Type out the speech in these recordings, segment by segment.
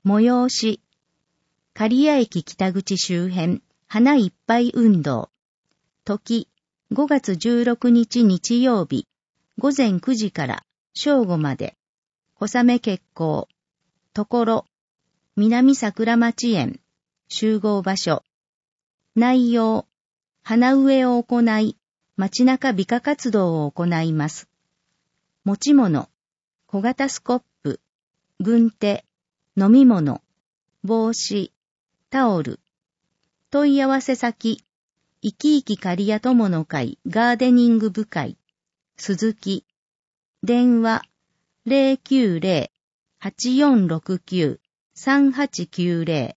催し。刈谷駅北口周辺、花いっぱい運動。時、5月16日日曜日、午前9時から正午まで。小雨決行。ところ、南桜町園。集合場所。内容。花植えを行い、街中美化活動を行います。持ち物。小型スコップ。軍手。飲み物。帽子。タオル。問い合わせ先。いきいき刈谷友の会ガーデニング部会。鈴木。電話。090-8469-3890。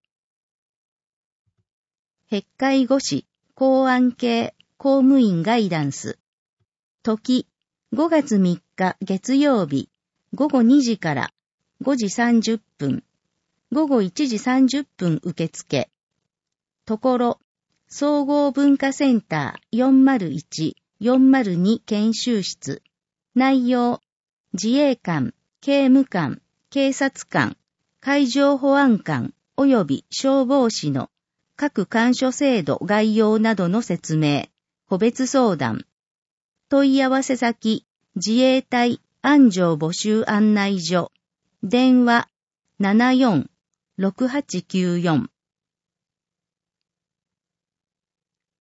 閉会護士、公安系、公務員ガイダンス。時、5月3日月曜日、午後2時から5時30分、午後1時30分受付。ところ、総合文化センター401-402研修室。内容、自衛官、刑務官、警察官、海上保安官及び消防士の各監所制度概要などの説明、個別相談。問い合わせ先、自衛隊安城募集案内所。電話、74-6894